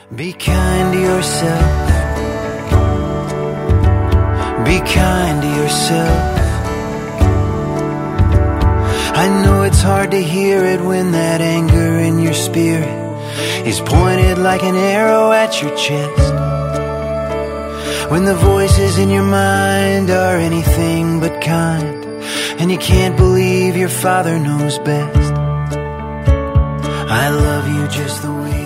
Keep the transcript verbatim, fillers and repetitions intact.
Be kind to yourself. Be kind to yourself. I know it's hard to hear it when that anger in your spirit is pointed like an arrow at your chest. When the voices in your mind are anything but kind, and you can't believe your Father knows best. I love you just the way